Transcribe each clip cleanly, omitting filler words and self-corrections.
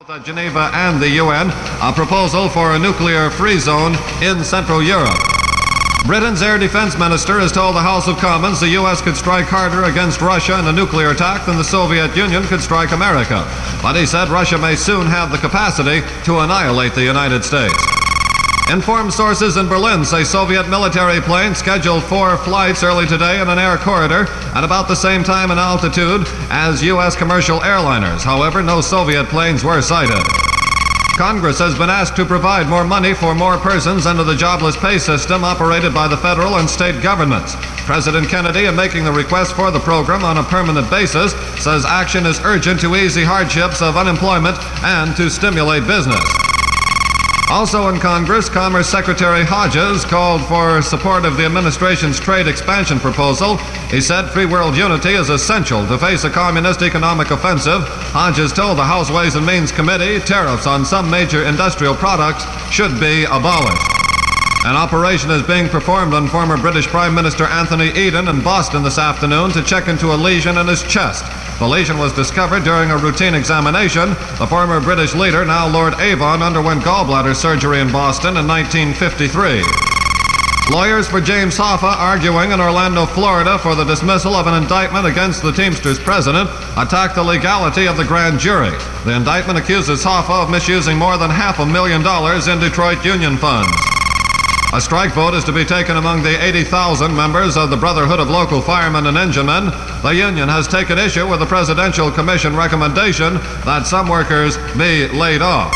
both Geneva and the UN a proposal for a nuclear-free zone in Central Europe. Britain's Air Defense Minister has told the House of Commons the U.S. could strike harder against Russia in a nuclear attack than the Soviet Union could strike America. But he said Russia may soon have the capacity to annihilate the United States. Informed sources in Berlin say Soviet military planes scheduled 4 flights early today in an air corridor at about the same time and altitude as U.S. commercial airliners. However, no Soviet planes were sighted. Congress has been asked to provide more money for more persons under the jobless pay system operated by the federal and state governments. President Kennedy, in making the request for the program on a permanent basis, says action is urgent to ease the hardships of unemployment and to stimulate business. Also in Congress, Commerce Secretary Hodges called for support of the administration's trade expansion proposal. He said free world unity is essential to face a communist economic offensive. Hodges told the House Ways and Means Committee tariffs on some major industrial products should be abolished. An operation is being performed on former British Prime Minister Anthony Eden in Boston this afternoon to check into a lesion in his chest. The lesion was discovered during a routine examination. The former British leader, now Lord Avon, underwent gallbladder surgery in Boston in 1953. Lawyers for James Hoffa arguing in Orlando, Florida for the dismissal of an indictment against the Teamsters president attacked the legality of the grand jury. The indictment accuses Hoffa of misusing more than $500,000 in Detroit union funds. A strike vote is to be taken among the 80,000 members of the Brotherhood of Local Firemen and Enginemen. The union has taken issue with the Presidential Commission recommendation that some workers be laid off.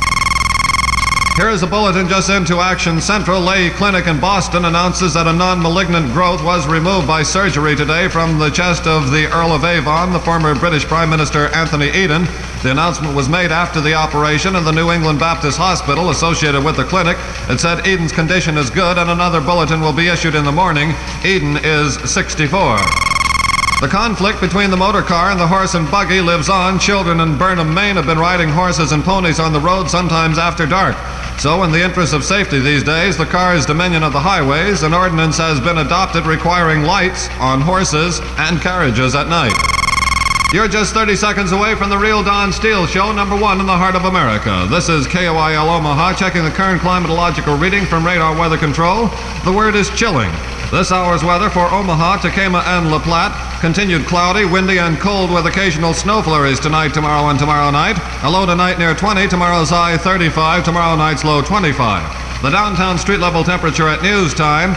Here is a bulletin just into Action Central. Lay Clinic in Boston announces that a non-malignant growth was removed by surgery today from the chest of the Earl of Avon, the former British Prime Minister Anthony Eden. The announcement was made after the operation in the New England Baptist Hospital associated with the clinic. It said Eden's condition is good and another bulletin will be issued in the morning. Eden is 64. The conflict between the motor car and the horse and buggy lives on. Children in Burnham, Maine have been riding horses and ponies on the road sometimes after dark. So in the interest of safety these days, the car is dominion of the highways. An ordinance has been adopted requiring lights on horses and carriages at night. You're just 30 seconds away from the Real Don Steele Show, #1 in the heart of America. This is KOIL Omaha, checking the current climatological reading from radar weather control. The word is chilling. This hour's weather for Omaha, Tacoma, and La Platte. Continued cloudy, windy, and cold with occasional snow flurries tonight, tomorrow, and tomorrow night. A low tonight near 20, tomorrow's high 35, tomorrow night's low 25. The downtown street level temperature at news time,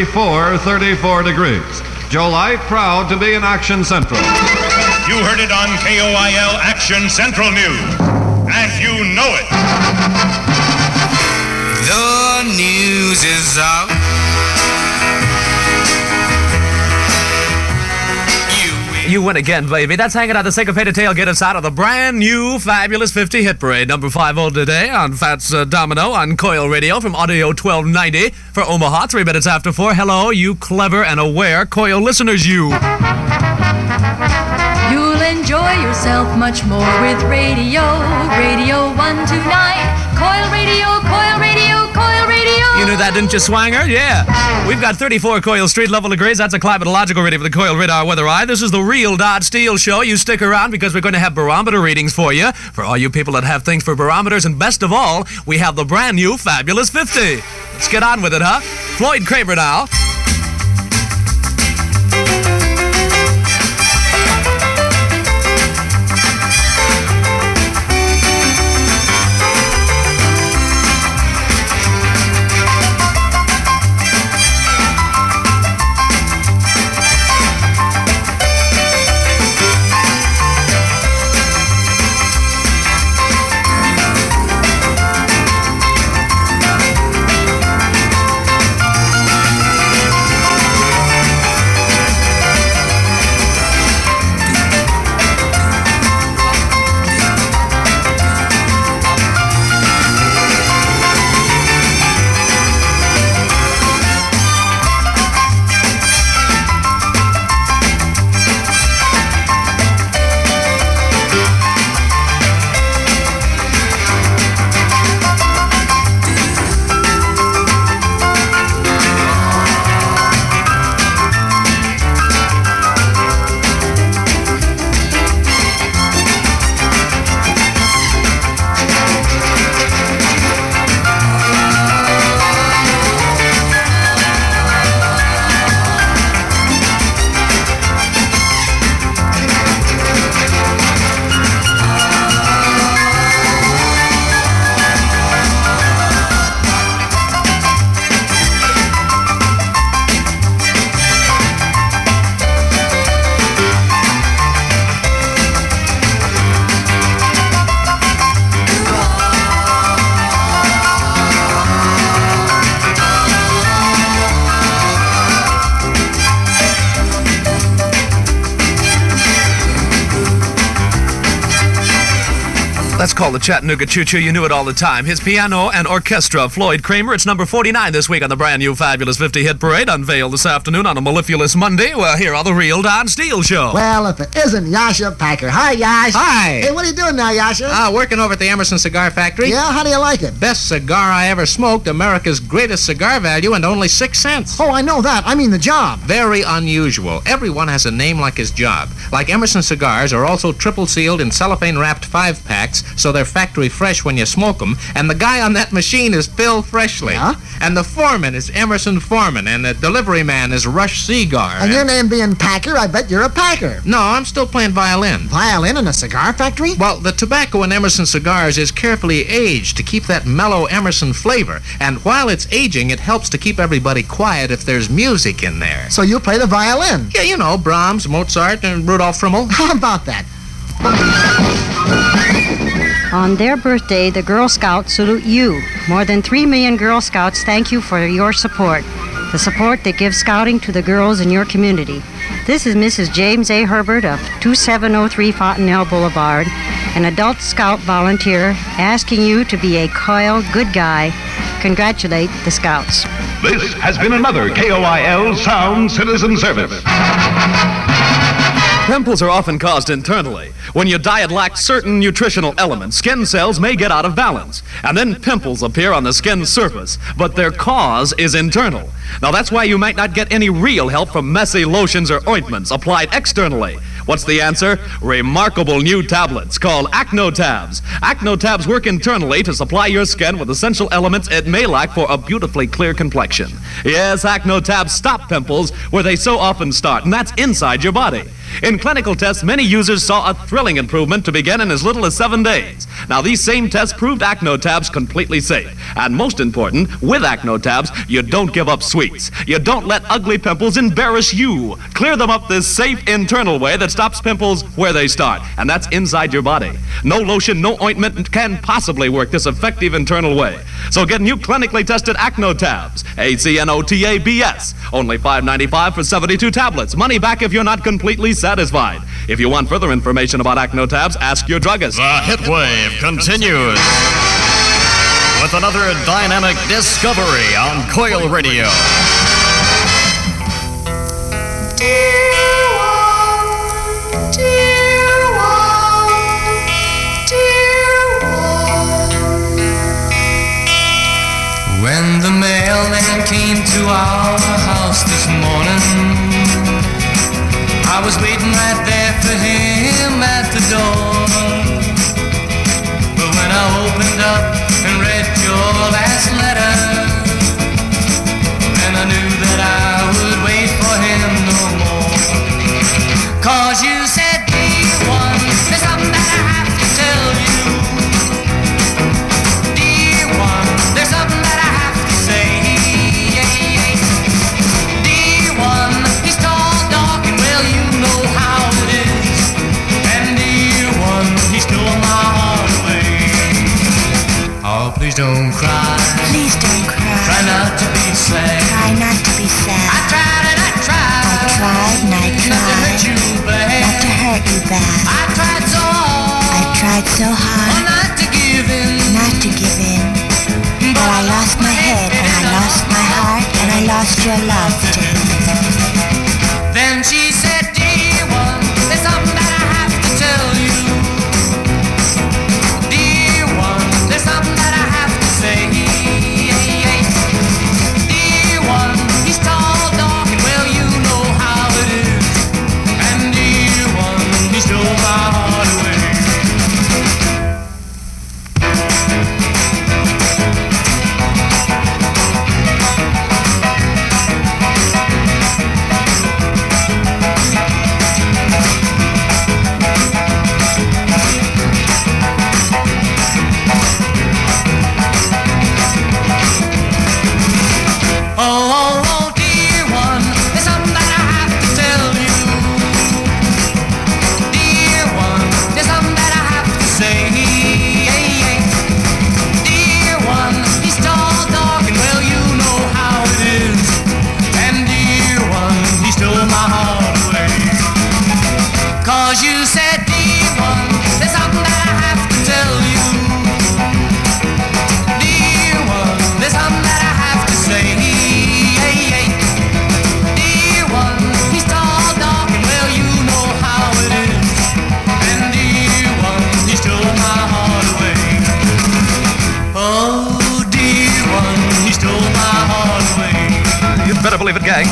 34 degrees. Joe Light, proud to be in Action Central. You heard it on KOIL Action Central News, and you know it. The news is out. You win again, baby. That's hanging out the syncopated tail. Get us out of the brand new Fabulous 50 Hit Parade. #5 today on Fats Domino on Coil Radio from Audio 1290 for Omaha. 3 minutes after 4. Hello, you clever and aware Coil listeners, you. You'll enjoy yourself much more with Radio 129. Coil Radio, Coil Radio, Coil Radio. You knew that, didn't you, Swanger? Yeah. We've got 34 Coil street level degrees. That's a climatological reading for the Coil Radar Weather Eye. This is the Real Dodge Steele Show. You stick around because we're going to have barometer readings for you. For all you people that have things for barometers. And best of all, we have the brand new Fabulous 50. Let's get on with it, huh? Floyd Kramer now. Let's call the Chattanooga Choo-Choo. You knew it all the time. His piano and orchestra, Floyd Kramer. It's number 49 this week on the brand new Fabulous 50 Hit Parade, unveiled this afternoon on a mellifluous Monday. Well, here are the Real Don Steele Show. Well, if it isn't Yasha Packer. Hi, Yash. Hi. Hey, what are you doing now, Yasha? Working over at the Emerson Cigar Factory. Yeah, how do you like it? Best cigar I ever smoked, America's greatest cigar value, and only 6 cents. Oh, I know that. I mean the job. Very unusual. Everyone has a name like his job. Like Emerson cigars are also triple sealed in cellophane-wrapped 5-packs, so they're factory fresh when you smoke them, and the guy on that machine is Phil Freshley. Yeah? And the foreman is Emerson Foreman, and the delivery man is Rush Seagar. And your name being Packer, I bet you're a packer. No, I'm still playing violin. Violin in a cigar factory? Well, the tobacco in Emerson cigars is carefully aged to keep that mellow Emerson flavor, and while it's aging, it helps to keep everybody quiet if there's music in there. So you play the violin? Yeah, you know, Brahms, Mozart, and Rudolf Frimmel. How about that? On their birthday, the Girl Scouts salute you. More than 3 million Girl Scouts thank you for your support, the support that gives scouting to the girls in your community. This is Mrs. James A. Herbert of 2703 Fontanelle Boulevard, an adult scout volunteer asking you to be a coil good guy. Congratulate the Scouts. This has been another KOIL Sound Citizen Service. Pimples are often caused internally. When your diet lacks certain nutritional elements, skin cells may get out of balance, and then pimples appear on the skin surface, but their cause is internal. Now that's why you might not get any real help from messy lotions or ointments applied externally. What's the answer? Remarkable new tablets called Acno-Tabs. Acno-Tabs work internally to supply your skin with essential elements it may lack for a beautifully clear complexion. Yes, Acno-Tabs stop pimples where they so often start, and that's inside your body. In clinical tests, many users saw a thrilling improvement to begin in as little as 7 days. Now, these same tests proved Acno-Tabs completely safe. And most important, with Acno-Tabs, you don't give up sweets. You don't let ugly pimples embarrass you. Clear them up this safe internal way that stops pimples where they start, and that's inside your body. No lotion, no ointment can possibly work this effective internal way. So get new clinically tested Acno-Tabs, ACNOTABS. Only $5.95 for 72 tablets. Money back if you're not completely satisfied. If you want further information about Acno-Tabs, ask your druggist. The Hit Wave continues with another dynamic discovery on Coil Radio. When the mailman came to our house this morning, I was waiting right there for him at the door. But when I opened up and read your last letter, then I knew that I would wait for him no more. 'Cause you said, dear one, there's something that I have to tell you. Dear one, there's something that I have to say. Dear one, he's tall, dark, and well, you know how it is. And dear one, he stole my heart away. Oh, please don't cry. Please don't cry. Try not to be sad. Try not to be sad. I tried and I tried. I tried and I tried. Not to hurt you bad. Not to hurt you bad. I tried so hard. I tried so hard. Not to give in. Not to give in. But I lost my head and I lost my heart and I lost your love too. Then she said, dear one, there's something that I have to tell you. Dear one, there's something that I have to say. Dear one, he's tall, dark, and well, you know how it is. And dear one, he stole my heart away. gang.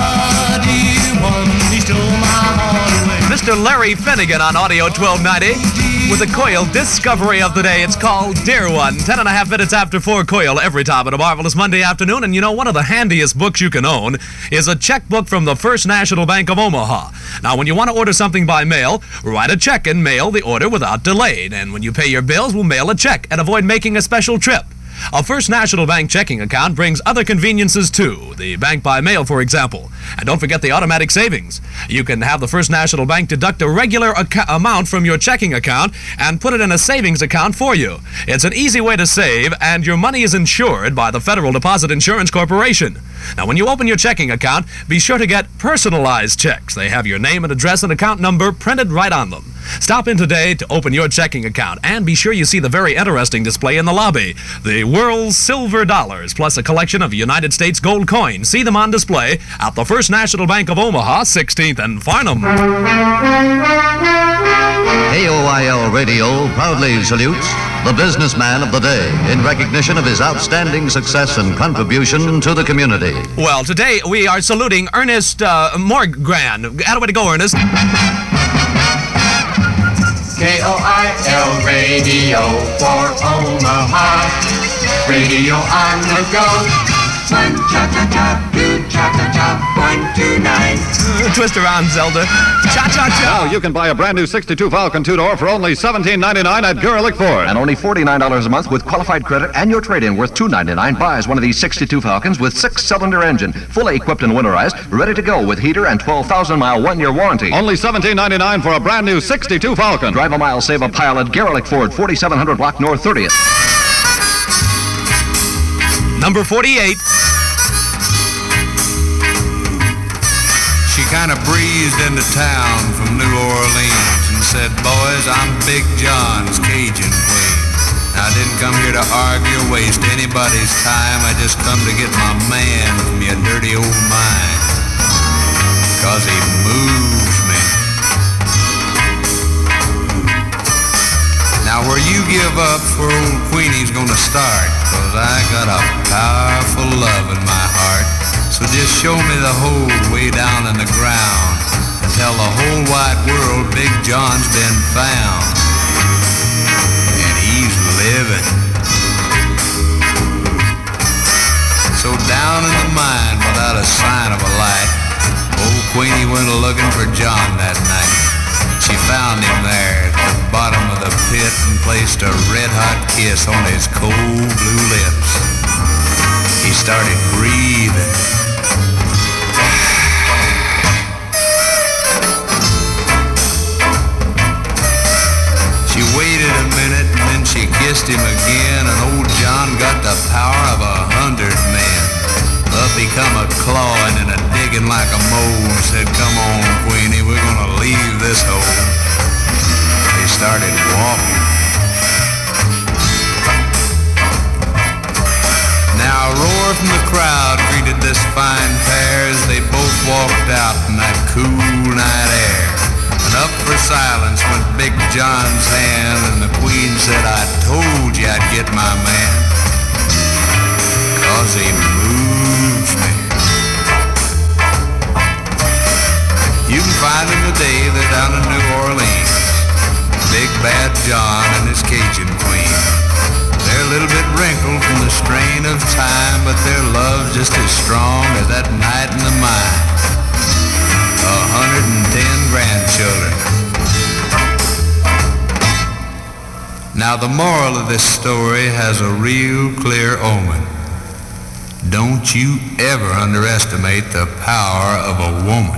Mr. Larry Finnegan on Audio 1290 with a Coil discovery of the day. It's called Dear One. 10 and a half minutes after 4 Coil every time on a marvelous Monday afternoon. And you know, one of the handiest books you can own is a checkbook from the First National Bank of Omaha. Now, when you want to order something by mail, write a check and mail the order without delay. And when you pay your bills, we'll mail a check and avoid making a special trip. A First National Bank checking account brings other conveniences too. The bank by mail, for example. And don't forget the automatic savings. You can have the First National Bank deduct a regular amount from your checking account and put it in a savings account for you. It's an easy way to save, and your money is insured by the Federal Deposit Insurance Corporation. Now, when you open your checking account, be sure to get personalized checks. They have your name and address and account number printed right on them. Stop in today to open your checking account, and be sure you see the very interesting display in the lobby. The world's silver dollars, plus a collection of United States gold coins. See them on display at the First National Bank of Omaha, 16th and Farnham. KOIL Radio proudly salutes the businessman of the day in recognition of his outstanding success and contribution to the community. Well, today we are saluting Ernest Morgan. How do we go, Ernest? KOIL Radio for Omaha. Radio on the go. 1 cha-cha-cha, 2 cha-cha-cha, 1 2 9. Twist around, Zelda. Cha-cha-cha. Now you can buy a brand new 62 Falcon two-door for only $17.99 at Gerlich Ford. And only $49 a month with qualified credit and your trade-in worth $2.99 buys one of these 62 Falcons with 6-cylinder engine, fully equipped and winterized, ready to go with heater and 12,000-mile one-year warranty. Only $17.99 for a brand new 62 Falcon. Drive a mile, save a pile at Gerlich Ford, 4700 block North 30th. Number 48. She kind of breezed into town from New Orleans and said, "Boys, I'm Big John's Cajun Queen. I didn't come here to argue or waste anybody's time. I just come to get my man from your dirty old mind. 'Cause he moves me." Now where you give up for old Queenie's gonna start, 'cause I got a powerful love in my heart. So just show me the hole way down in the ground and tell the whole wide world Big John's been found. And he's living. So down in the mine without a sign of a light, old Queenie went a-looking for John that night. She found him there at the bottom of the pit and placed a red-hot kiss on his cold blue lips. He started breathing. She waited a minute and then she kissed him again, and old John got the power of 100 men. Up he come a-clawing and a-digging like a mole and said, "Come on, Queenie, we're gonna leave this hole." They started walking. Now a roar from the crowd greeted this fine pair as they both walked out in that cool night air. And up for silence went Big John's hand, and the Queen said, "I told you I'd get my man, 'cause he moves me." You can find him today, they're down in New Orleans. Big Bad John and his Cajun Queen. They're a little bit wrinkled from the strain of time, but their love's just as strong as that night in the mine. 110 grandchildren. Now the moral of this story has a real clear omen. Don't you ever underestimate the power of a woman.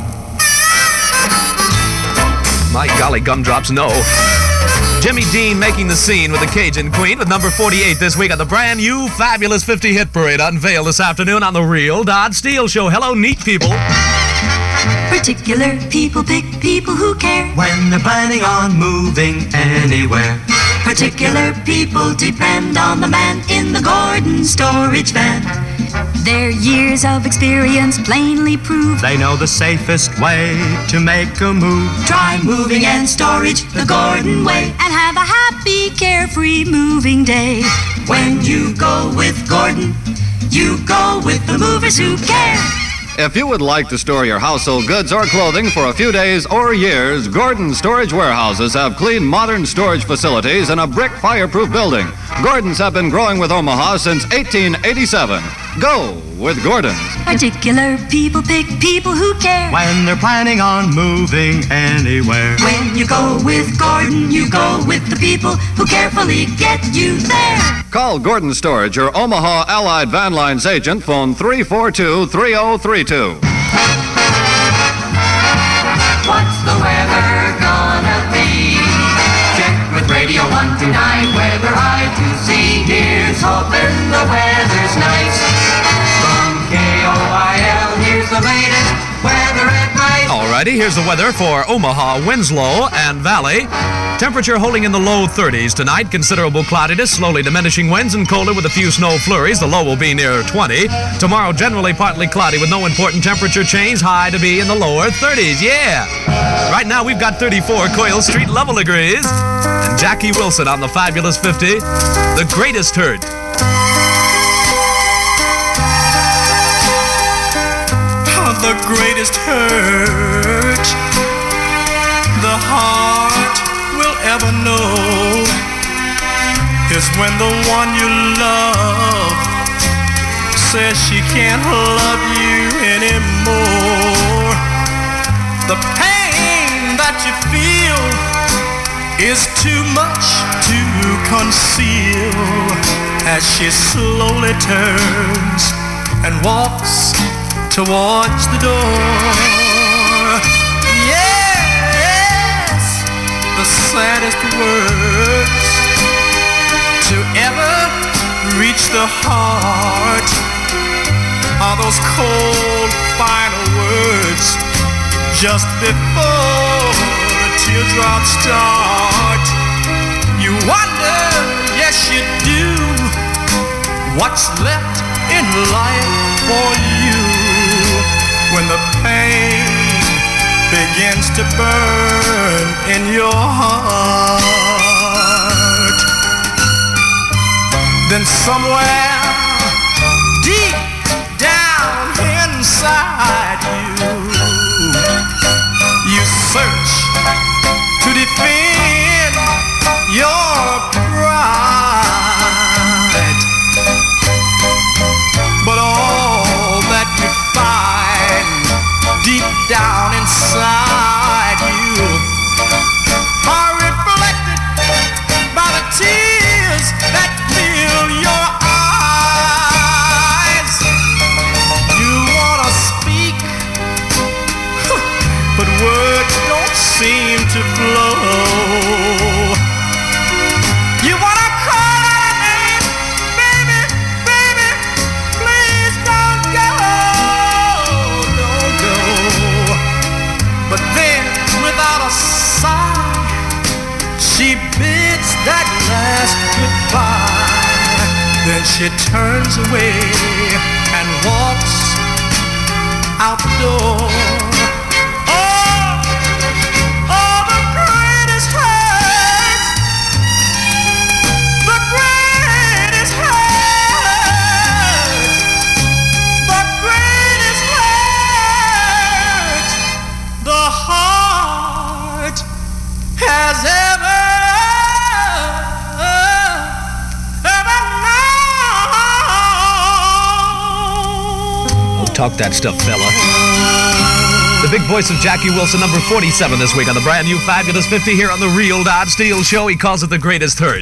My golly gumdrops, no. Jimmy Dean making the scene with the Cajun Queen with number 48 this week on the brand new fabulous 50 hit parade unveiled this afternoon on the Real Dodge Steel Show. Hello, neat people. Particular people pick people who care when they're planning on moving anywhere. Particular people depend on the man in the Gordon storage van. Their years of experience plainly prove they know the safest way to make a move. Try moving and storage the Gordon way and have a happy, carefree moving day. When you go with Gordon, you go with the movers who care. If you would like to store your household goods or clothing for a few days or years, Gordon Storage Warehouses have clean, modern storage facilities in a brick fireproof building. Gordons have been growing with Omaha since 1887. Go with Gordon's. Particular people pick people who care. When they're planning on moving anywhere. When you go with Gordon, you go with the people who carefully get you there. Call Gordon Storage, your Omaha Allied Van Lines agent, phone 342-3032. What's the weather gonna be? Check with Radio 129, weather eye to see. Here's hoping the weather's nice. From KOIL, here's the latest weather at night. Alrighty, here's the weather for Omaha, Winslow, and Valley. Temperature holding in the low 30s tonight. Considerable cloudiness, slowly diminishing winds, and colder with a few snow flurries. The low will be near 20. Tomorrow, generally partly cloudy with no important temperature change. High to be in the lower 30s. Yeah! Right now, we've got 34 Coyle Street level degrees. And Jackie Wilson on the Fabulous 50. The greatest hurt. The greatest hurt the heart will ever know is when the one you love says she can't love you anymore. The pain that you feel is too much to conceal as she slowly turns and walks towards the door. Yes, the saddest words to ever reach the heart are those cold final words just before the teardrops start. You wonder, yes you do, what's left in life for you when the pain begins to burn in your heart. Then somewhere deep down inside you search to defend your pride. But all that you find deep down inside you are reflected by the tears that fill your eyes. You wanna speak, but words don't seem to flow. You wanna call out a name, baby, baby, please don't go, don't go. But then, without a sigh, she bids that last goodbye. Then she turns away and walks out the door. Oh, the greatest hurt, the greatest hurt, the greatest hurt the heart has ever known. Oh, talk that stuff, fella. The big voice of Jackie Wilson, number 47 this week on the brand new Fabulous 50 here on the Real Dodge Steel Show. He calls it the greatest hurt.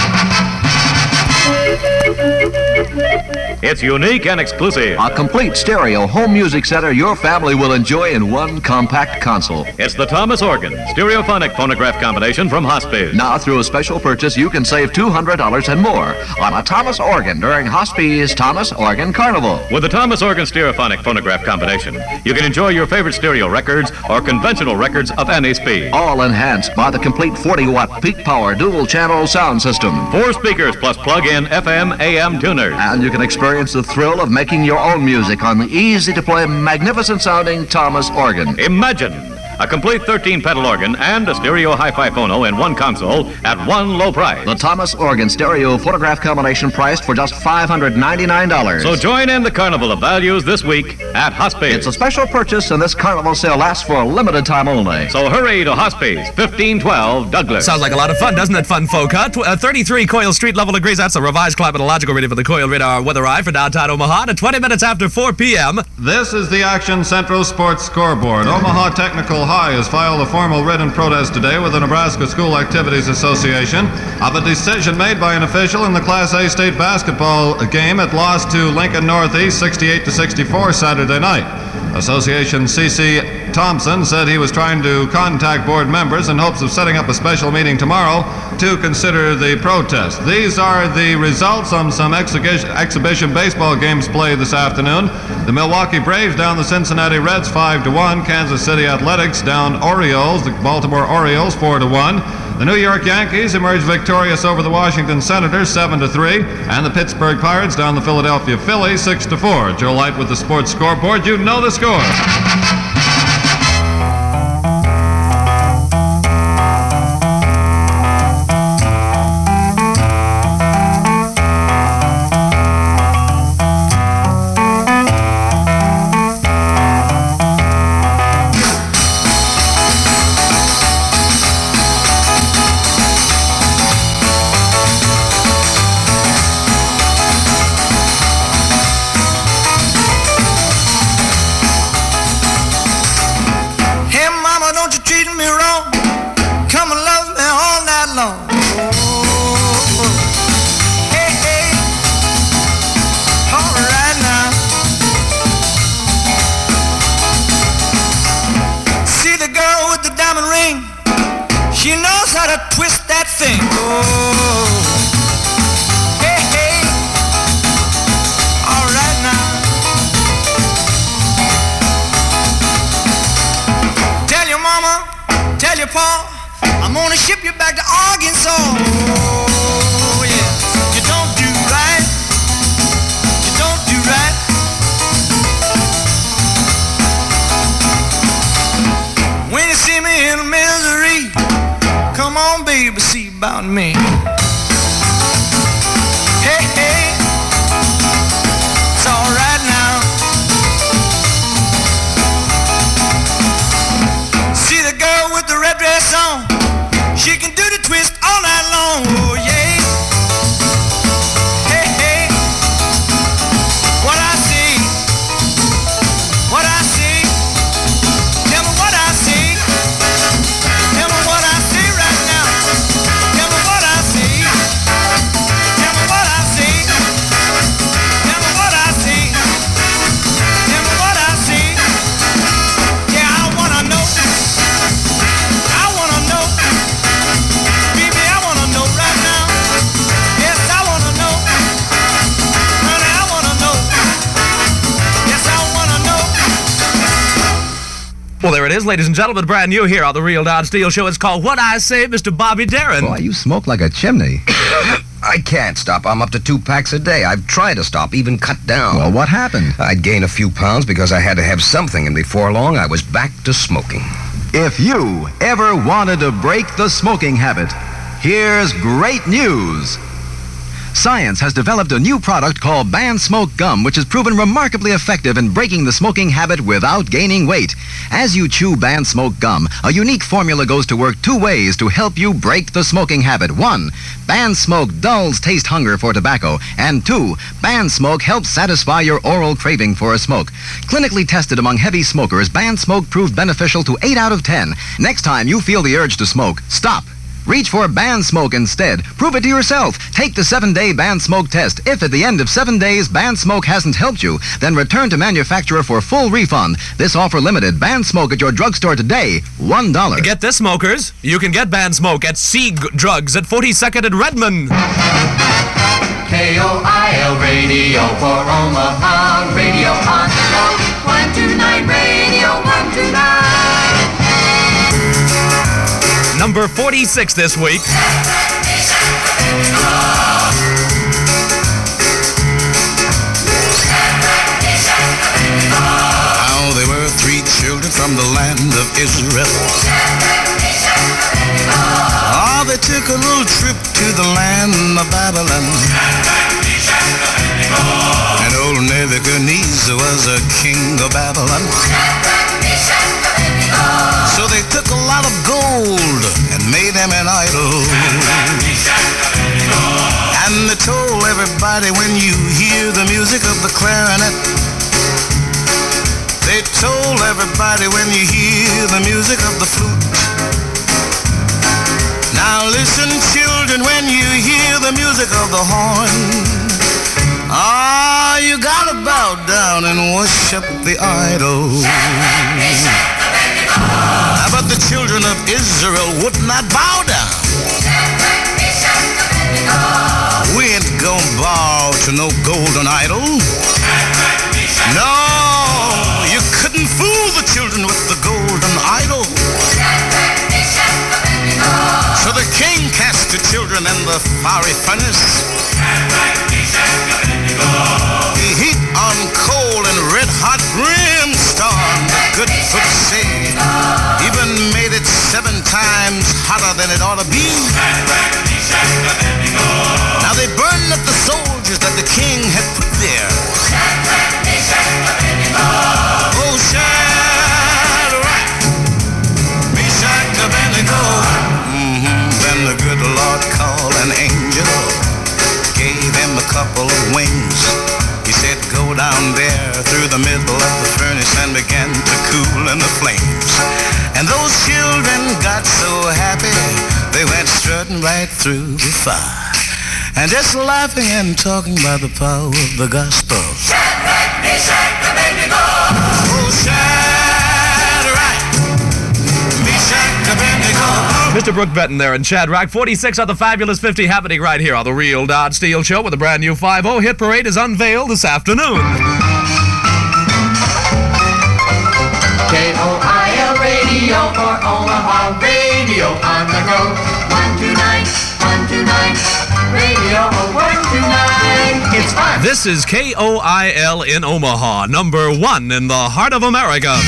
It's unique and exclusive. A complete stereo home music center your family will enjoy in one compact console. It's the Thomas Organ stereophonic phonograph combination from Hospiz. Now, through a special purchase, you can save $200 and more on a Thomas Organ during Hospiz Thomas Organ Carnival. With the Thomas Organ stereophonic phonograph combination, you can enjoy your favorite stereo records or conventional records of any speed. All enhanced by the complete 40-watt peak power dual-channel sound system. 4 speakers plus plug-in FM, AM tuners. And you can experience the thrill of making your own music on the easy-to-play, magnificent-sounding Thomas Organ. Imagine a complete 13-pedal organ, and a stereo hi-fi phono in one console at one low price. The Thomas Organ Stereo Phonograph Combination priced for just $599. So join in the carnival of values this week at Hospice. It's a special purchase, and this carnival sale lasts for a limited time only. So hurry to Hospice, 1512 Douglas. Sounds like a lot of fun, doesn't it, fun folk, huh? 33 Coil Street level degrees. That's a revised climatological reading for the Coil Radar Weather Eye for downtown Omaha at 20 minutes after 4 p.m. This is the Action Central Sports Scoreboard. Omaha Technical High has filed a formal written protest today with the Nebraska School Activities Association of a decision made by an official in the Class A state basketball game. It lost to Lincoln Northeast 68-64 Saturday night. Association C.C. Thompson said he was trying to contact board members in hopes of setting up a special meeting tomorrow to consider the protest. These are the results of some exhibition baseball games played this afternoon. The Milwaukee Braves down the Cincinnati Reds 5-1. Kansas City Athletics down Orioles, the Baltimore Orioles 4-1. The New York Yankees emerged victorious over the Washington Senators 7-3, and the Pittsburgh Pirates down the Philadelphia Phillies 6-4. Joe Light with the Sports Scoreboard. You know the score. I'm gonna ship you back to Arkansas. Oh, yeah. You don't do right. You don't do right. When you see me in misery, come on, baby, see about me. Hey, hey, it's all right now. See the girl with the red dress on? She can do the twist all night long, oh yeah. Hey, hey, what I see, what I see. Tell me what I see. Tell me what I see right now. Tell me what I see. Tell me what I see. Tell me what I see. Tell me what I see. Yeah, I wanna know. I wanna know. Well, there it is, ladies and gentlemen, brand new here on the Real Don Steele Show. It's called What I Say, Mr. Bobby Darin. Boy, you smoke like a chimney. I can't stop. I'm up to 2 packs a day. I've tried to stop, even cut down. Well, what happened? I'd gain a few pounds because I had to have something, and before long, I was back to smoking. If you ever wanted to break the smoking habit, here's great news. Science has developed a new product called Ban Smoke Gum, which has proven remarkably effective in breaking the smoking habit without gaining weight. As you chew Ban Smoke Gum, a unique formula goes to work 2 ways to help you break the smoking habit. 1, Ban Smoke dulls taste hunger for tobacco. And 2, Ban Smoke helps satisfy your oral craving for a smoke. Clinically tested among heavy smokers, Ban Smoke proved beneficial to 8 out of 10. Next time you feel the urge to smoke, stop. Reach for Ban Smoke instead. Prove it to yourself. Take the 7-day Ban Smoke test. If at the end of 7 days Ban Smoke hasn't helped you, then return to manufacturer for full refund. This offer limited. Ban Smoke at your drugstore today, $1. Get this, smokers. You can get Ban Smoke at Sieg Drugs at 42nd and Redmond. KOIL Radio for Omaha. Radio on the go. 129 Radio 129. Number 46 this week. Now there were 3 children from the land land of Israel. Oh, they took a little trip to the land of Babylon. And old Nebuchadnezzar was a king of Babylon. So they took a lot of gold and made him an idol. And they told everybody, when you hear the music of the clarinet, they told everybody, when you hear the music of the flute. Now listen, children, when you hear the music of the horn, you gotta bow down and worship the idol. But the children of Israel would not bow down. We ain't gonna bow to no golden idol. No, you couldn't fool the children with the golden idol. So the king cast the children in the fiery furnace. He heat on coal and red hot brimstone, the good folks say. Even made it 7 times hotter than it ought to be. Now they burned up the soldiers that the king had put there. Oh, Shadrach, Meshach, Abednego. Then the good Lord called an angel, gave him a couple of wings. He said, go down there through the middle of the furnace and began to cool in the flames. And those children got so happy, they went strutting right through the fire. And just laughing and talking about the power of the gospel. Shadrach, Meshach, Abednego. Oh, Shadrach, Meshach, Abednego. Mr. Brooke Benton there and Shadrach. 46 of the Fabulous 50 happening right here on the Real Dodge Steel Show, with a brand new 5-0 hit parade is unveiled this afternoon. KOIL Radio for Omaha, radio on the go. 129, 129. Radio 129. It's fun. This is KOIL in Omaha, number 1 in the heart of America.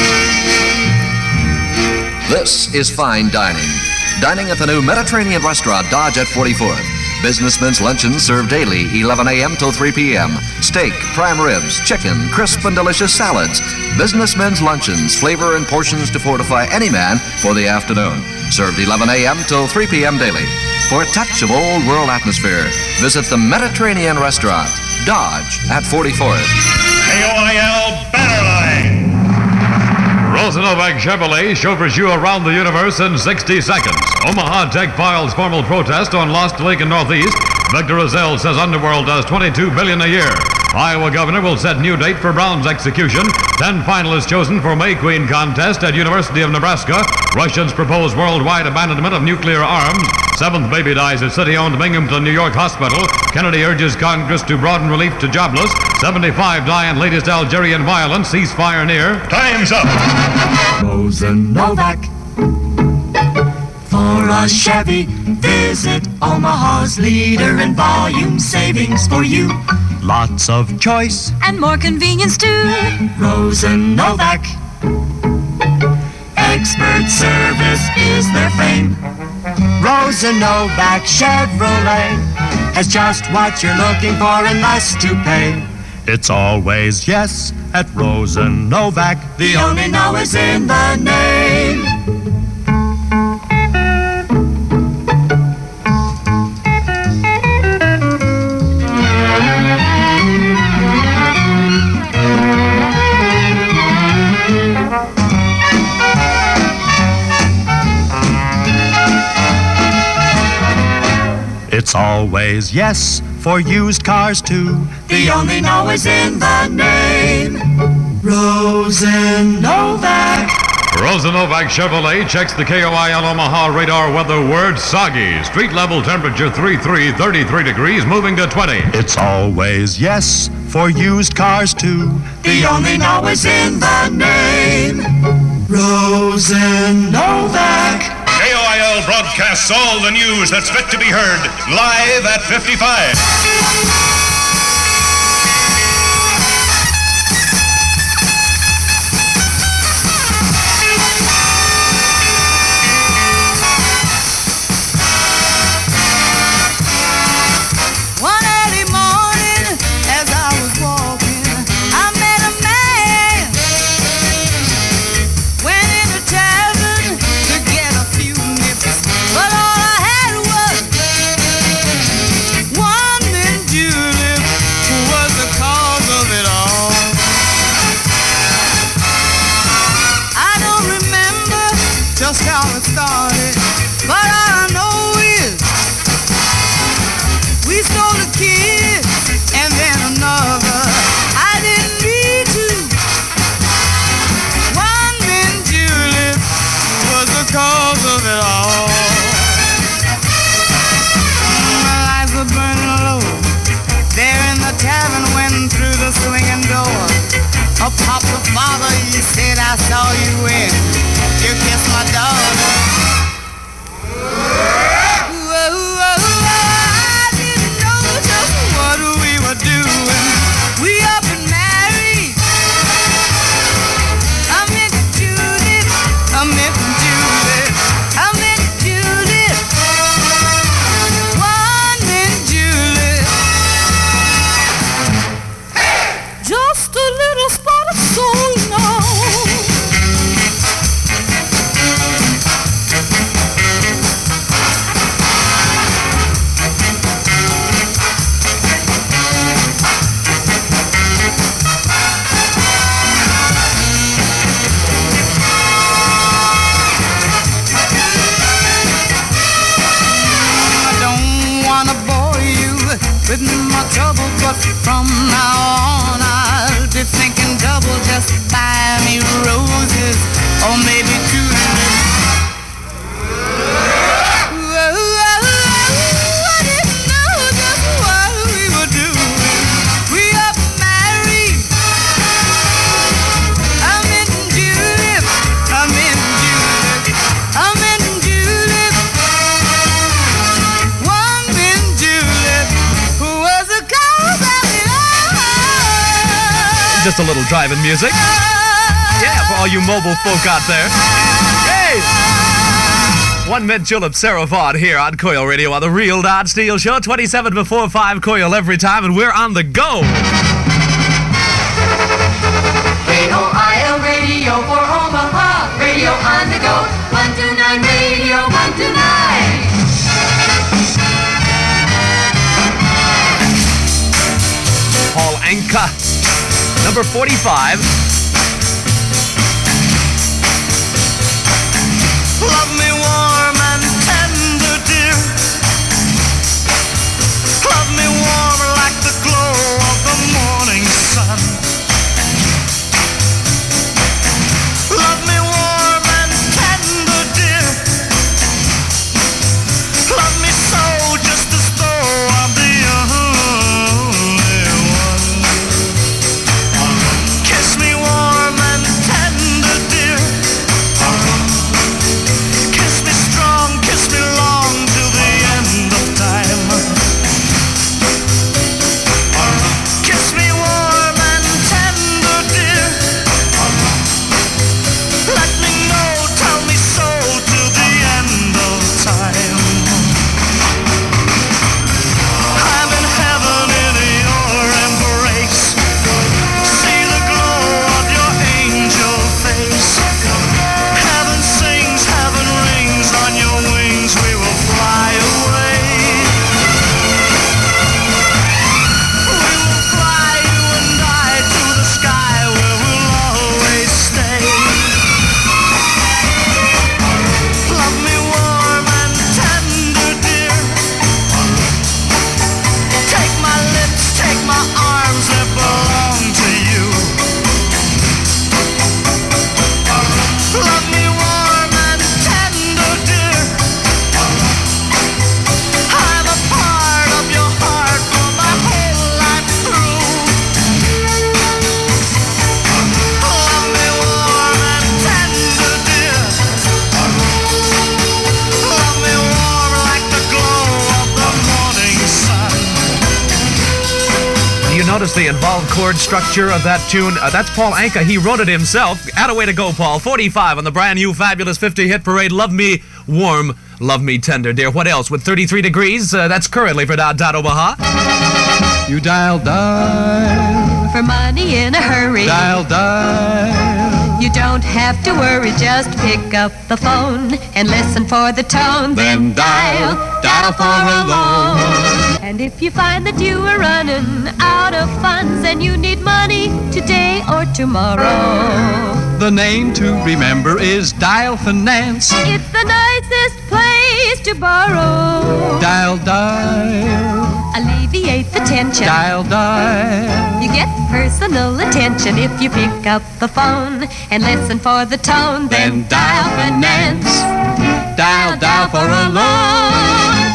This is fine dining. Dining at the new Mediterranean restaurant, Dodge at 44th. Businessmen's luncheons served daily, 11 a.m. till 3 p.m. Steak, prime ribs, chicken, crisp and delicious salads. Businessmen's luncheons, flavor and portions to fortify any man for the afternoon. Served 11 a.m. till 3 p.m. daily. For a touch of old world atmosphere, visit the Mediterranean restaurant, Dodge at 44th. KOIL Banner Line. Rosenobag Chevrolet chauffeurs you around the universe in 60 seconds. Omaha Tech files formal protest on Lost Lake and Northeast. Victor Rozelle says Underworld does $22 billion a year. Iowa governor will set new date for Brown's execution. 10 finalists chosen for May Queen contest at University of Nebraska. Russians propose worldwide abandonment of nuclear arms. 7th baby dies at city-owned Binghamton, New York hospital. Kennedy urges Congress to broaden relief to jobless. 75 die in latest Algerian violence. Ceasefire near. Time's up. Rosennovak. For a Chevy, visit Omaha's leader in volume savings for you. Lots of choice and more convenience too. Rosennovak. Expert service is their fame. Rosennovak Chevrolet has just what you're looking for and less to pay. It's always yes at Rosennovak. The only no is in the name. It's always yes for used cars too. The only no is in the name. Rosennovak. Rosennovak Chevrolet checks the KOIL Omaha radar weather word soggy. Street level temperature 33 degrees, moving to 20. It's always yes for used cars too. The only no is in the name. Rosennovak. KOIL broadcasts all the news that's fit to be heard live at 55. kiss and then another. I didn't need to. One mint julep was the cause of it all. My eyes were burning low there in the tavern when through the swinging door. Oh, Papa, Father, you said I saw you when you kissed my daughter. I didn't know just what we were doing. We up and married. I met Judith. I met Judith. I met Judith. One met Judith. Just a little spot of soul now. With my trouble, but from now on I'll be thinking double. Just buy me roses or maybe tulips. I didn't know just what we were doing. We are married. I'm in Julep. I'm in Julep. I'm in Julep. One in Julep. Just a little driving music. Yeah, for all you mobile folk out there. Hey! One Mint Julep, Sarah Vaughan here on Coil Radio on the Real Dodge Steel Show. 27 before 5 Coil every time, and we're on the go. KOIL Radio for Omaha. Radio on the go. 129 Radio 129. Paul Anka. Number 45. Love me warm and tender, dear. Love me warm like the glow of the morning sun. Love me warm and tender, dear. Love me so, just as though I'm the only one. Kiss me warm and tender, dear. Kiss me strong, kiss me long till the end of time. Kiss me warm and tender, dear. Let me know, tell me so till the end of time. I'm in heaven in your embrace. See the glow of your angel face. Heaven sings, heaven rings, on your wings we will fly away. We will fly, you and I, to the sky where we'll always stay. Love me warm and tender, dear. Take my lips, take my arms, they belong to you. Love me warm and tender, dear. I'm a part of your heart for my whole life through. Love me warm and tender, dear. Love me warm like the glow of the morning sun. Do you notice the involved chord structure of that tune? That's Paul Anka. He wrote it himself. Add a way to go, Paul. 45 on the brand new fabulous 50 hit parade. Love me warm, love me tender, dear. What else? With 33 degrees, that's currently for downtown Omaha. You dial. For money in a hurry. Dial. You don't have to worry, just pick up the phone and listen for the tone. Then dial for a loan. And if you find that you are running out of funds and you need money today or tomorrow, The name to remember is Dial Finance. it's the nicest place to borrow. Dial. I'll leave the 8th attention. Dial. You get personal attention if you pick up the phone and listen for the tone. Then dial finance. Dial for a loan.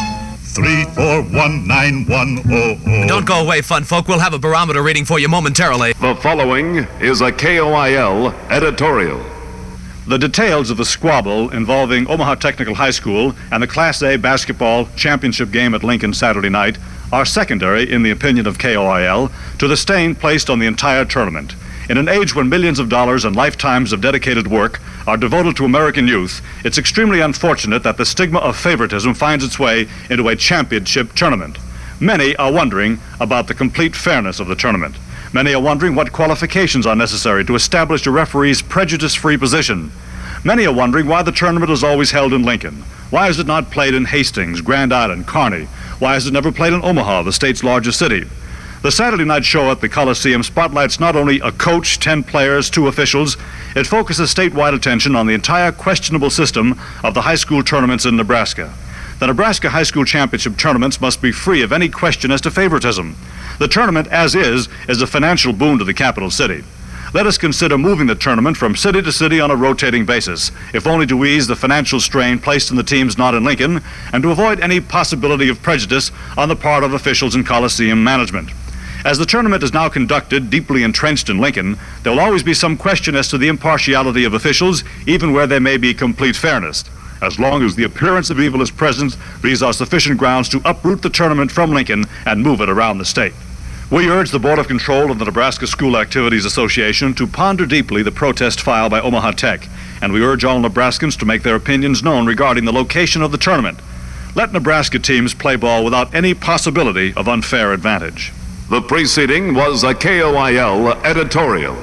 3419100. Don't go away, fun folk. We'll have a barometer reading for you momentarily. The following is a KOIL editorial. The details of the squabble involving Omaha Technical High School and the Class A basketball championship game at Lincoln Saturday night are secondary, in the opinion of KOIL, to the stain placed on the entire tournament. In an age when millions of dollars and lifetimes of dedicated work are devoted to American youth, it's extremely unfortunate that the stigma of favoritism finds its way into a championship tournament. Many are wondering about the complete fairness of the tournament. Many are wondering what qualifications are necessary to establish a referee's prejudice-free position. Many are wondering why the tournament is always held in Lincoln. Why is it not played in Hastings, Grand Island, Kearney? Why is it never played in Omaha, the state's largest city? The Saturday night show at the Coliseum spotlights not only a coach, 10 players, 2 officials, it focuses statewide attention on the entire questionable system of the high school tournaments in Nebraska. The Nebraska High School Championship tournaments must be free of any question as to favoritism. The tournament, as is a financial boon to the capital city. Let us consider moving the tournament from city to city on a rotating basis, if only to ease the financial strain placed on the teams not in Lincoln and to avoid any possibility of prejudice on the part of officials and Coliseum management. As the tournament is now conducted deeply entrenched in Lincoln, there will always be some question as to the impartiality of officials, even where there may be complete fairness. As long as the appearance of evil is present, these are sufficient grounds to uproot the tournament from Lincoln and move it around the state. We urge the Board of Control of the Nebraska School Activities Association to ponder deeply the protest filed by Omaha Tech, and we urge all Nebraskans to make their opinions known regarding the location of the tournament. Let Nebraska teams play ball without any possibility of unfair advantage. The preceding was a KOIL editorial.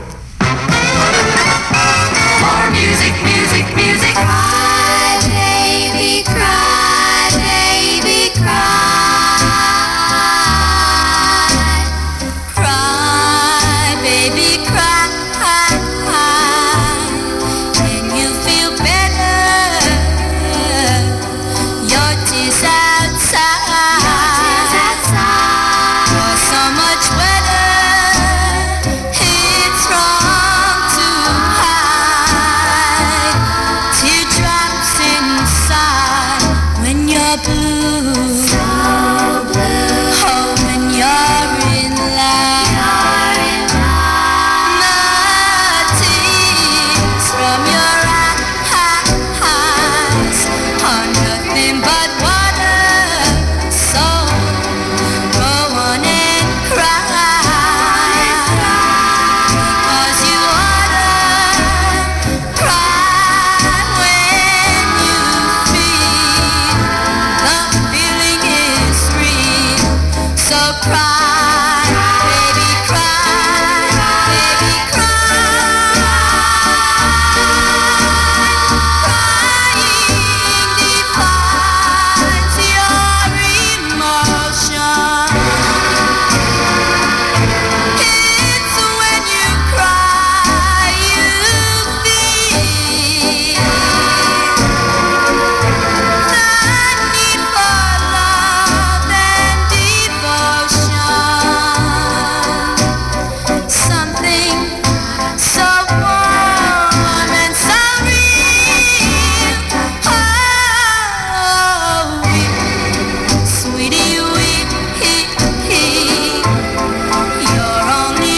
More music, music, music. Cry, baby, cry, baby, cry. Cry, baby, cry. Can you feel better? Your tears outside. So much weather, it's wrong to hide teardrops inside when you're blue. So blue. Oh, when you're in love. The tears from your eyes are nothing but water. So go on and cry, because you oughta cry when you feel the feeling is real. So cry, baby, cry, baby, cry. Crying defines your emotion. It's when you cry you feel the need for love and devotion. Something so warm and so real. Oh, sweetie, you're only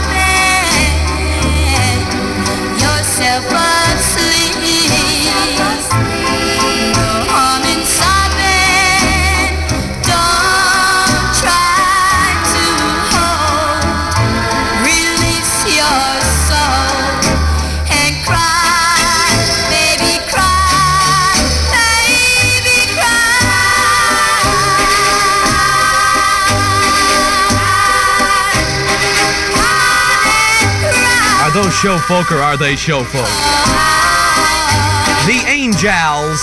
robbing yourself asleep. No harm in sobbing. Don't try to hold. Release your soul and cry, baby, cry, baby, Are those show folk or are they show folk? The Angels.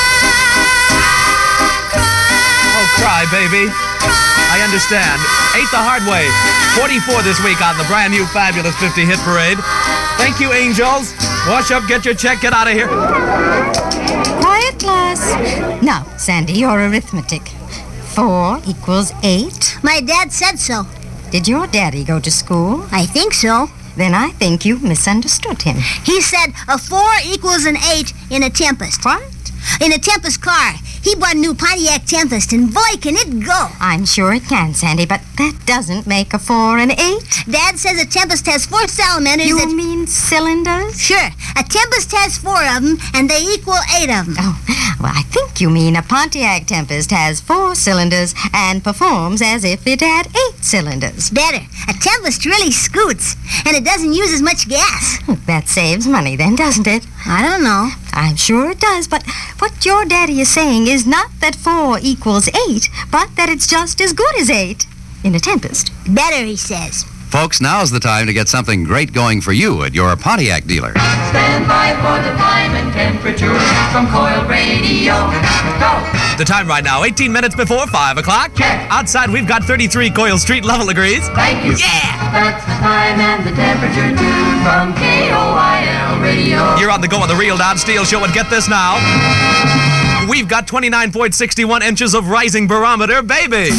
Oh, cry, baby. I understand. Ate the hard way. 44 this week on the brand new Fabulous 50 Hit Parade. Thank you, Angels. Wash up, get your check, get out of here. Quiet, class. Now, Sandy, your arithmetic. 4 equals 8? My dad said so. Did your daddy go to school? I think so. Then I think you misunderstood him. He said a 4 equals an 8 in a Tempest. What? In a Tempest car. He bought a new Pontiac Tempest, and boy, can it go. I'm sure it can, Sandy, but that doesn't make a 4 an 8. Dad says a Tempest has 4 salamanders. You mean cylinders? Sure. A Tempest has 4 of them, and they equal 8 of them. Oh, well, I think you mean a Pontiac Tempest has 4 cylinders and performs as if it had 8 cylinders. Better. A Tempest really scoots, and it doesn't use as much gas. That saves money then, doesn't it? I don't know. I'm sure it does, but what your daddy is saying is not that 4 equals 8, but that it's just as good as 8 in a Tempest. Better, he says. Folks, now's the time to get something great going for you at your Pontiac dealer. Stand by for the time and temperature from Coil Radio. Go! The time right now, 18 minutes before 5 o'clock. Check. Outside, we've got 33 Coil Street level degrees. Thank you. Yeah! That's the time and the temperature too from KOIL Radio. You're on the go on the Real Dodge Steel Show, and get this now. We've got 29.61 inches of rising barometer, baby.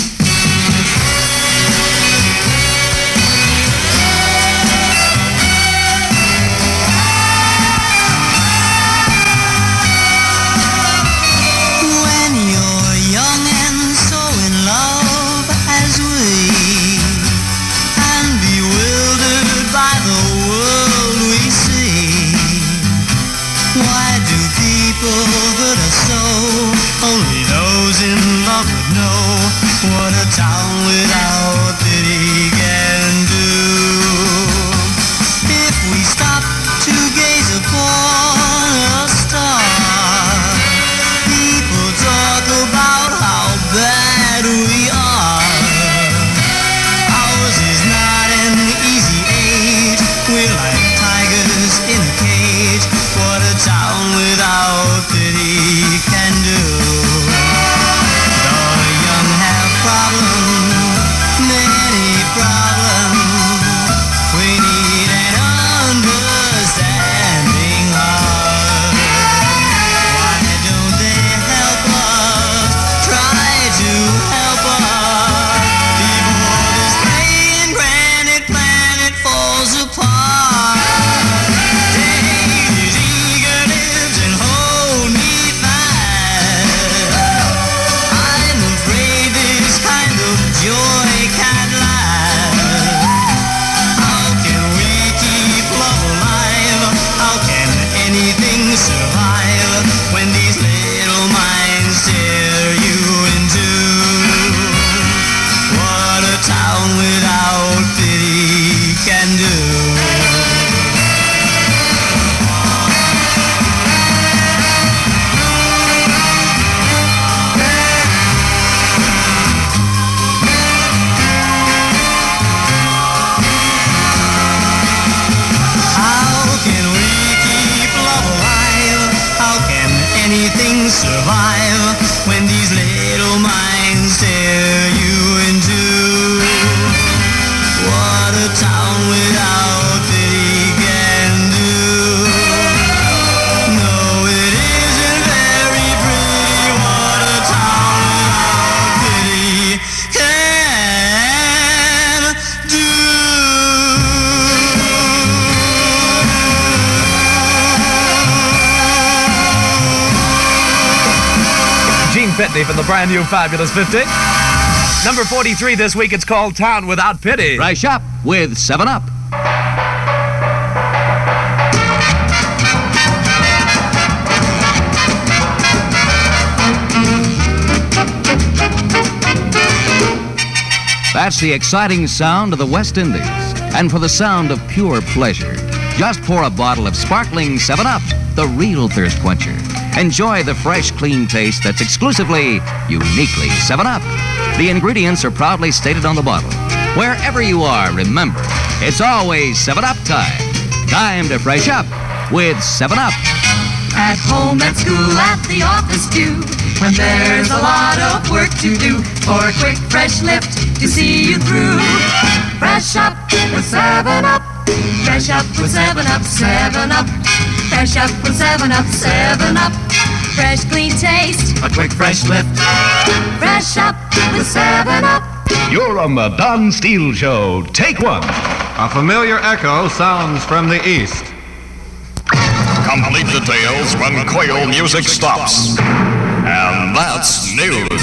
Only those in love would know what a town without pity can do. If we stop to gaze upon a star, people talk about how bad we are. Ours is not an easy age. We're like tigers in a cage. What a town without pity can do. Survive when these little minds tear you in two. What a town without pity can do. No, it isn't very pretty. What a town without pity can do. Pitney from the brand new Fabulous 50. Number 43 this week, it's called Town Without Pity. Fresh up with 7-Up. That's the exciting sound of the West Indies. And for the sound of pure pleasure, just pour a bottle of sparkling 7-Up, the real thirst quencher. Enjoy the fresh, clean taste that's exclusively, uniquely 7-Up. The ingredients are proudly stated on the bottle. Wherever you are, remember, it's always 7-Up time. Time to fresh up with 7-Up. At home, at school, at the office too. When there's a lot of work to do, for a quick, fresh lift to see you through. Fresh up with 7-Up. Fresh up with 7-Up, 7-Up. Fresh up with 7-Up, 7-Up. fresh, clean taste. A quick, fresh lift. Fresh up with 7-Up. You're on the Don Steele Show. Take one. A familiar echo sounds from the east. Complete details when Quail music stops. And that's news.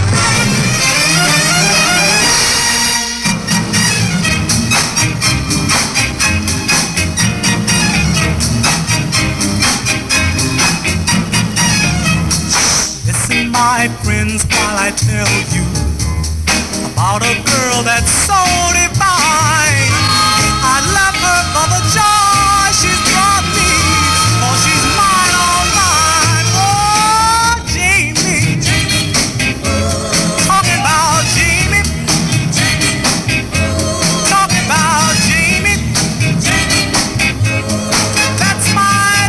Listen, my friends, while I tell you about a girl that's so divine. I love her for the joy she's brought me, for she's mine, all mine. Oh, Jamie, talking about Jamie, talking about Jamie. That's my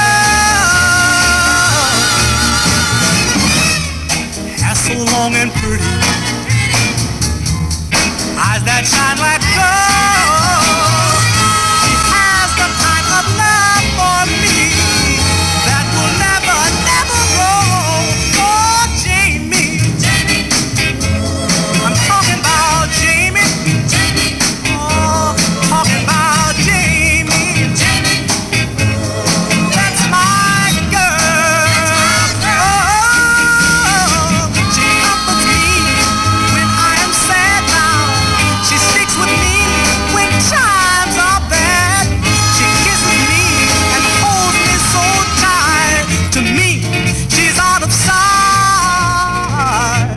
love. Hair so long and pretty, eyes that shine like gold. She has the kind of love for me that will never, never grow. Oh, Jamie, I'm talking about Jamie. Oh, talking about Jamie. That's my girl. Oh, she comforts me when I am sad now. She sticks with me when times are bad. She kisses me and holds me so tight. To me, she's out of sight.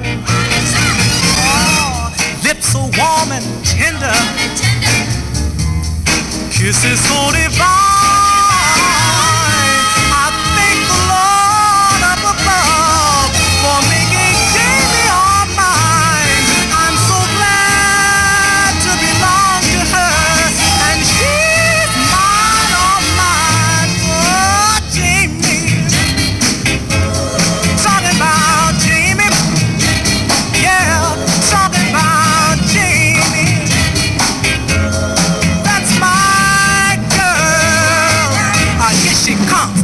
Oh, lips so warm and tender, kisses so divine. I thank the Lord up above for making Jamie all mine. I'm so glad to belong to her, and she's mine, all mine. Oh, Jamie, talking about Jamie, yeah, talking about Jamie. That's my girl. Here she comes.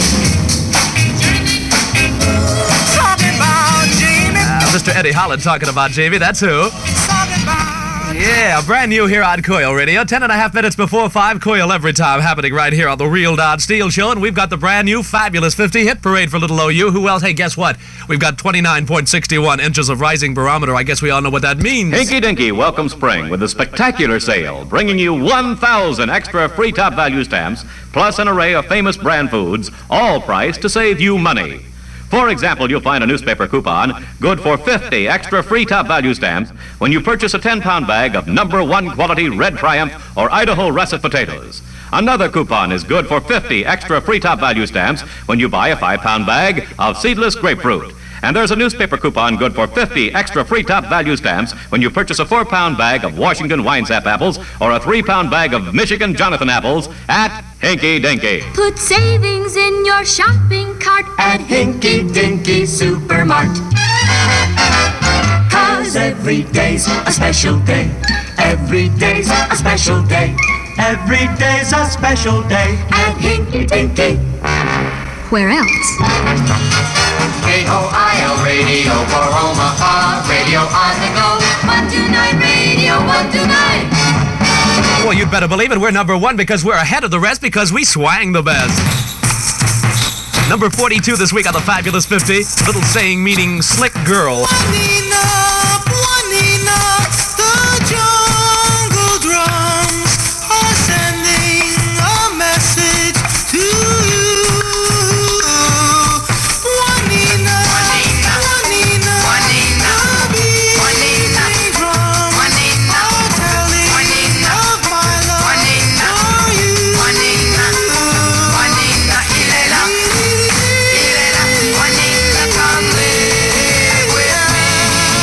Talking about Jamie. Mr. Eddie Holland talking about Jamie, that's who. Yeah, brand new here on Coil Radio. 10.5 minutes before 5, Coil every time, happening right here on the Real Don Steele Show. And we've got the brand new fabulous 50 hit parade for little OU. Who else? Hey, guess what? We've got 29.61 inches of rising barometer. I guess we all know what that means. Hinky Dinky welcomes spring with a spectacular sale, bringing you 1,000 extra free top value stamps, plus an array of famous brand foods, all priced to save you money. For example, you'll find a newspaper coupon good for 50 extra free top value stamps when you purchase a 10-pound bag of #1 quality Red Triumph or Idaho russet potatoes. Another coupon is good for 50 extra free top value stamps when you buy a 5-pound bag of seedless grapefruit. And there's a newspaper coupon good for 50 extra free top value stamps when you purchase a 4-pound bag of Washington Winesap apples or a 3-pound bag of Michigan Jonathan apples at Hinky Dinky. Put savings in your shopping cart at Hinky Dinky Supermart. 'Cause every day's a special day. Every day's a special day. Every day's a special day at Hinky Dinky. Where else? KOIL Radio for Omaha, radio on the go. 129 Radio 129. Well, you'd better believe it. We're #1 because we're ahead of the rest because we swang the best. Number 42 this week on the Fabulous 50. Little saying meaning slick girl. Juanina, Juanina, the jungle drums are sending a message to you. Juanina, Juanina, Juanina, the beating drums are telling of my love for you. Juanina, Ilela, Ilela, Juanina, come live with me.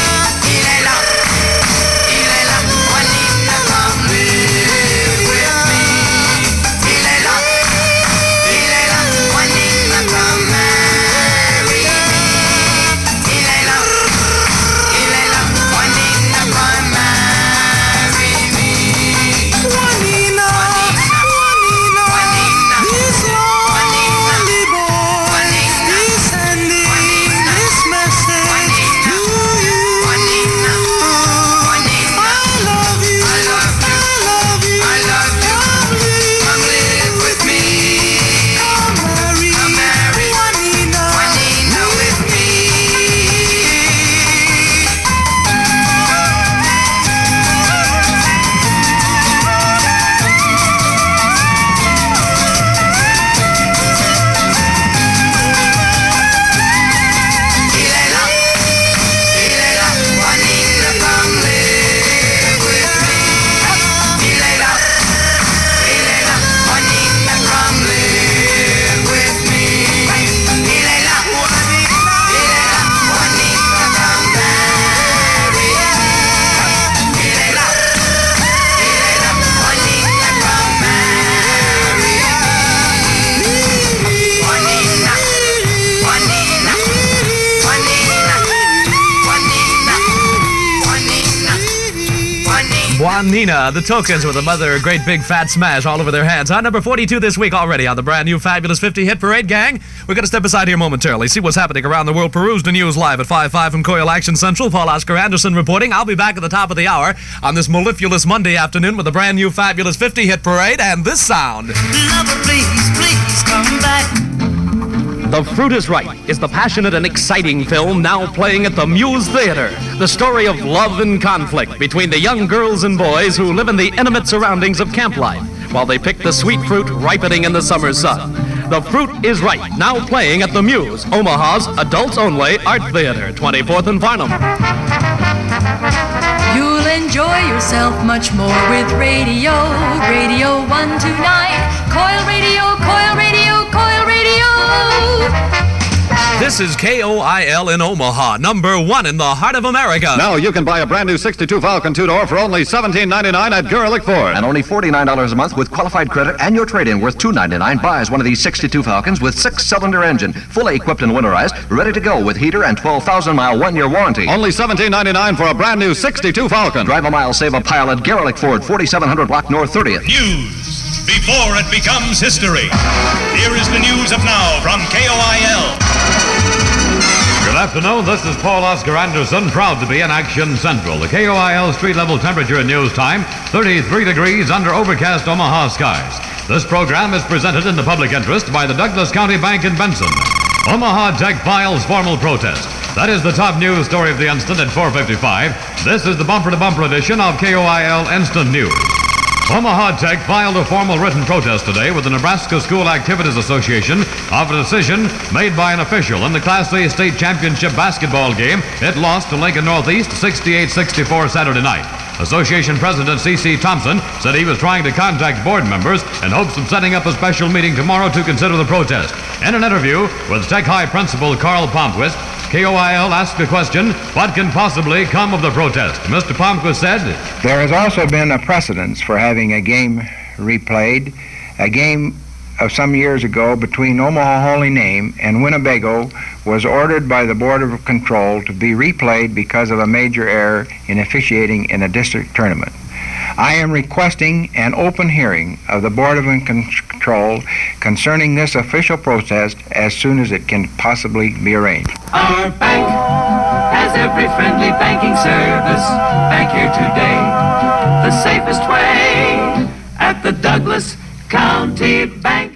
Juanina, the Tokens with another great big fat smash all over their hands. Number 42 this week already on the brand new Fabulous 50 Hit Parade, gang. We're going to step aside here momentarily, see what's happening around the world, peruse the news live at 5-5 from Coil Action Central. Paul Oscar Anderson reporting. I'll be back at the top of the hour on this mellifluous Monday afternoon with the brand new Fabulous 50 Hit Parade and this sound. Lover, please, please come back. The Fruit is Right is the passionate and exciting film now playing at the Muse Theater. The story of love and conflict between the young girls and boys who live in the intimate surroundings of camp life while they pick the sweet fruit ripening in the summer sun. The Fruit is Right, now playing at the Muse, Omaha's adults-only art theater, 24th and Farnham. You'll enjoy yourself much more with Radio 129. Coil Radio, Coil Radio, Coil Radio. This is KOIL in Omaha, number 1 in the heart of America. Now you can buy a brand new 62 Falcon 2-door for only $17.99 at Gerlich Ford. And only $49 a month with qualified credit and your trade-in worth $299 buys one of these 62 Falcons with 6-cylinder engine, fully equipped and winterized, ready to go with heater and 12,000-mile 1-year warranty. Only $17.99 for a brand new 62 Falcon. Drive a mile, save a pile at Gerlich Ford, 4700 block North 30th. News before it becomes history. Here is the news of now from KOIL. Good afternoon, this is Paul Oscar Anderson, proud to be in Action Central. The KOIL street-level temperature in news time, 33 degrees under overcast Omaha skies. This program is presented in the public interest by the Douglas County Bank in Benson. Omaha Tech files formal protest. That is the top news story of the instant at 4:55. This is the bumper-to-bumper edition of KOIL Instant News. Omaha Tech filed a formal written protest today with the Nebraska School Activities Association of a decision made by an official in the Class A state championship basketball game. It lost to Lincoln Northeast 68-64 Saturday night. Association President C.C. Thompson said he was trying to contact board members in hopes of setting up a special meeting tomorrow to consider the protest. In an interview with Tech High Principal Carl Palmquist, KOIL asked the question, what can possibly come of the protest? Mr. Palmquist said, there has also been a precedence for having a game replayed. A game of some years ago between Omaha Holy Name and Winnebago was ordered by the Board of Control to be replayed because of a major error in officiating in a district tournament. I am requesting an open hearing of the Board of Control concerning this official protest as soon as it can possibly be arranged. Our bank has every friendly banking service. Bank here today, the safest way at the Douglas County Bank.